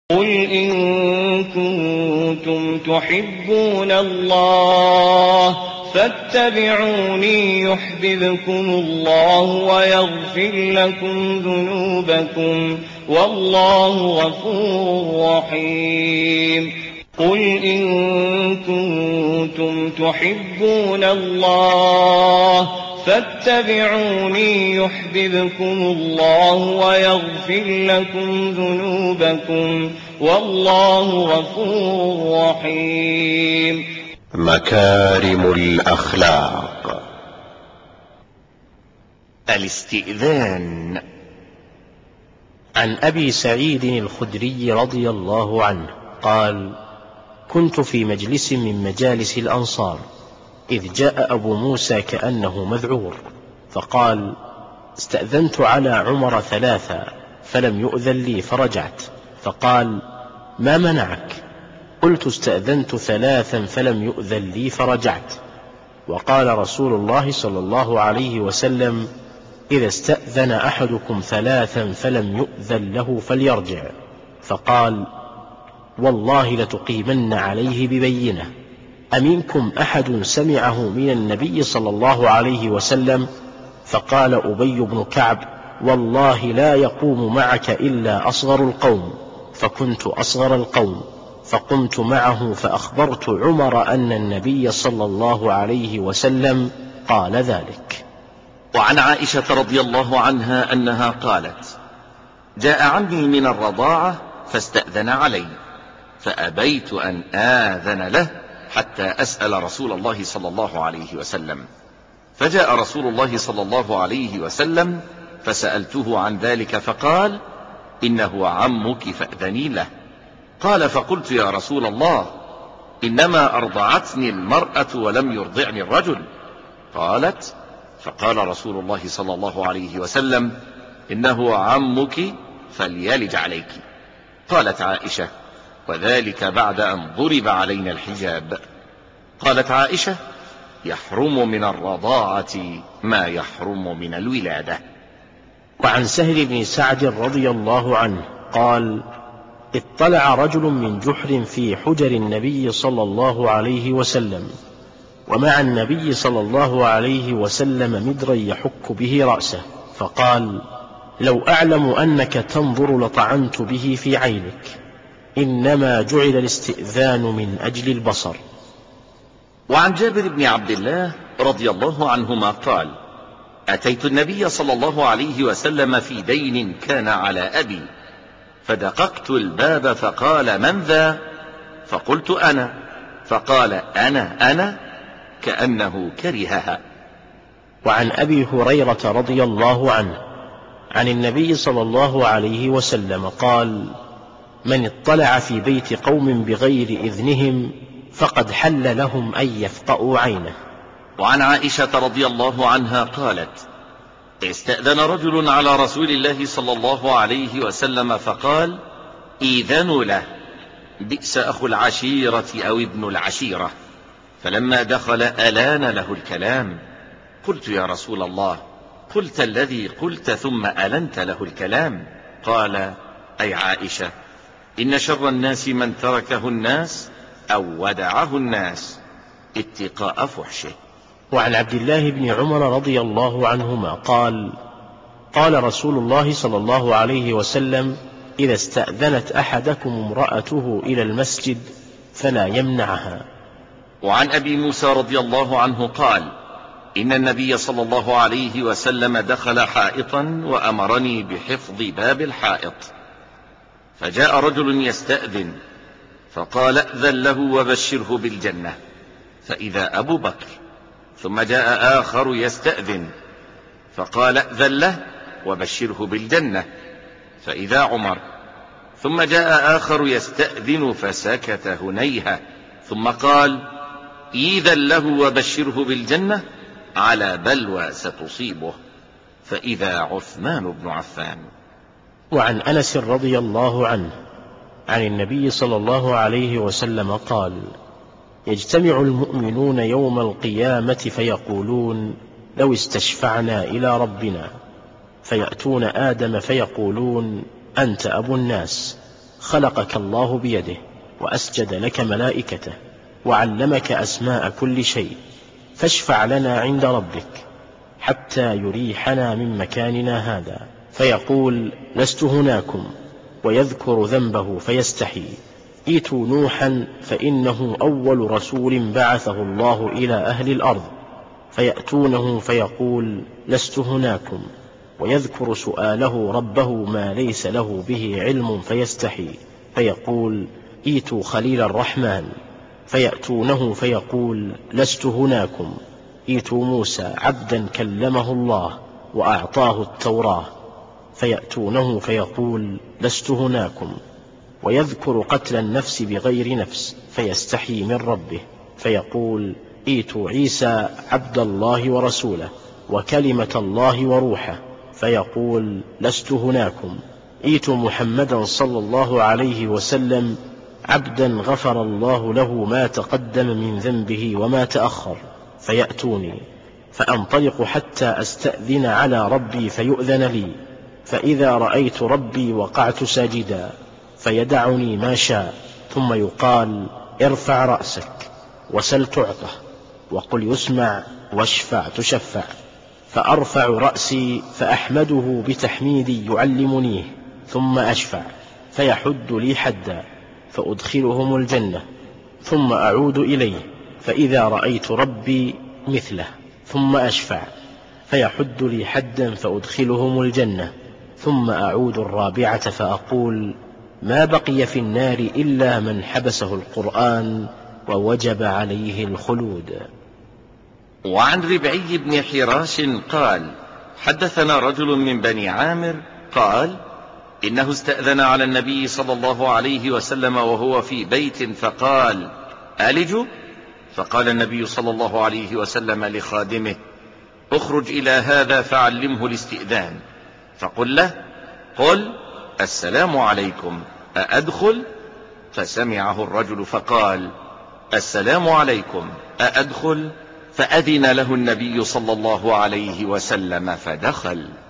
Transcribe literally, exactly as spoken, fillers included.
قُلْ إِن كُنتُمْ تُحِبُّونَ اللَّهَ فَاتَّبِعُونِي يُحْبِبْكُمُ اللَّهُ وَيَغْفِرْ لَكُمْ ذُنُوبَكُمْ ۗ وَاللَّهُ غَفُورٌ رَّحِيمٌ. قُلْ إِن كُنتُمْ تُحِبُّونَ اللَّهَ فَاتَّبِعُونِي يُحْبِبْكُمُ اللَّهُ وَيَغْفِرْ لَكُمْ ذُنُوبَكُمْ ۗ وَاللَّهُ غَفُورٌ رَّحِيمٌ. مكارم الأخلاق. الاستئذان. عن أبي سعيد الخدري رضي الله عنه قال: كنت في مجلس من مجالس الأنصار إذ جاء أبو موسى كأنه مذعور، فقال: استأذنت على عمر ثلاثا فلم يؤذن لي فرجعت، فقال: ما منعك؟ قلت: استأذنت ثلاثا فلم يؤذن لي فرجعت. وقال رسول الله صلى الله عليه وسلم: إذا استأذن أحدكم ثلاثا فلم يؤذن له فليرجع. فقال: والله لتقيمن عليه ببينة. أمنكم أحد سمعه من النبي صلى الله عليه وسلم؟ فقال أبي بن كعب: والله لا يقوم معك إلا أصغر القوم. فكنت أصغر القوم، فقمت معه فأخبرت عمر أن النبي صلى الله عليه وسلم قال ذلك. وعن عائشة رضي الله عنها أنها قالت: جاء عمي من الرضاعة فاستأذن علي، فأبيت أن آذن له حتى أسأل رسول الله صلى الله عليه وسلم، فجاء رسول الله صلى الله عليه وسلم فسألته عن ذلك، فقال: إنه عمك فأذني له. قال: فقلت: يا رسول الله، إنما أرضعتني المرأة ولم يرضعني الرجل. قالت: فقال رسول الله صلى الله عليه وسلم: إنه عمك فليلج عليك. قالت عائشة: وذلك بعد أن ضرب علينا الحجاب. قالت عائشة: يحرم من الرضاعة ما يحرم من الولادة. وعن سهل بن سعد رضي الله عنه قال: اطلع رجل من جحر في حجر النبي صلى الله عليه وسلم، ومع النبي صلى الله عليه وسلم مدرا يحك به رأسه، فقال: لو أعلم أنك تنظر لطعنت به في عينك، إنما جعل الاستئذان من أجل البصر. وعن جابر بن عبد الله رضي الله عنهما قال: أتيت النبي صلى الله عليه وسلم في دين كان على أبي، فدققت الباب فقال: من ذا؟ فقلت: أنا. فقال: أنا أنا، كأنه كرهها. وعن أبي هريرة رضي الله عنه عن النبي صلى الله عليه وسلم قال: من اطلع في بيت قوم بغير إذنهم فقد حل لهم أن يفقأوا عينه. وعن عائشة رضي الله عنها قالت: استأذن رجل على رسول الله صلى الله عليه وسلم فقال: إذن له، بئس أخو العشيرة أو ابن العشيرة. فلما دخل ألان له الكلام. قلت: يا رسول الله، قلت الذي قلت ثم ألنت له الكلام. قال: أي عائشة، إن شر الناس من تركه الناس أو ودعه الناس اتقاء فحشه. وعن عبد الله بن عمر رضي الله عنهما قال: قال رسول الله صلى الله عليه وسلم: إذا استأذنت أحدكم امرأته إلى المسجد فلا يمنعها. وعن أبي موسى رضي الله عنه قال: إن النبي صلى الله عليه وسلم دخل حائطا وأمرني بحفظ باب الحائط، فجاء رجل يستأذن، فقال: ائذن له وبشره بالجنة، فإذا أبو بكر. ثم جاء آخر يستأذن، فقال: ائذن له وبشره بالجنة، فإذا عمر. ثم جاء آخر يستأذن، فسكت هنيهة، ثم قال: إذن له وبشره بالجنة على بلوى ستصيبه، فإذا عثمان بن عفان. وعن أنس رضي الله عنه عن النبي صلى الله عليه وسلم قال: يجتمع المؤمنون يوم القيامة فيقولون: لو استشفعنا إلى ربنا، فيأتون آدم فيقولون: أنت أبو الناس، خلقك الله بيده، وأسجد لك ملائكته، وعلمك أسماء كل شيء، فاشفع لنا عند ربك حتى يريحنا من مكاننا هذا. فيقول لست هناكم، ويذكر ذنبه فيستحي. ائتوا نوحا فإنه أول رسول بعثه الله إلى أهل الأرض، فيأتونه فيقول لست هناكم، ويذكر سؤاله ربه ما ليس له به علم فيستحي. فيقول ائتوا خليل الرحمن، فيأتونه فيقول لست هناكم. ائتوا موسى عبدا كلمه الله وأعطاه التوراة، فيأتونه فيقول لست هناكم، ويذكر قتل النفس بغير نفس فيستحي من ربه. فيقول ائتوا عيسى عبد الله ورسوله وكلمة الله وروحه، فيقول لست هناكم. ائتوا محمدا صلى الله عليه وسلم عبدا غفر الله له ما تقدم من ذنبه وما تأخر، فيأتوني، فأنطلق حتى أستأذن على ربي فيؤذن لي، فإذا رأيت ربي وقعت ساجدا، فيدعني ما شاء، ثم يقال ارفع رأسك وسل تعطه، وقل يسمع واشفع تشفع. فأرفع رأسي فأحمده بتحميدي يعلمنيه، ثم أشفع، فيحد لي حدا، فأدخلهم الجنة، ثم أعود إليه، فإذا رأيت ربي مثله، ثم أشفع، فيحد لي حدا فأدخلهم الجنة، ثم أعود الرابعة فأقول ما بقي في النار إلا من حبسه القرآن ووجب عليه الخلود. وعن ربعي بن حراش قال حدثنا رجل من بني عامر قال إنه استأذن على النبي صلى الله عليه وسلم وهو في بيت فقال ألج؟ فقال النبي صلى الله عليه وسلم لخادمه اخرج إلى هذا فعلمه الاستئذان، فقل له قل السلام عليكم أأدخل؟ فسمعه الرجل فقال السلام عليكم أأدخل؟ فأذن له النبي صلى الله عليه وسلم فدخل.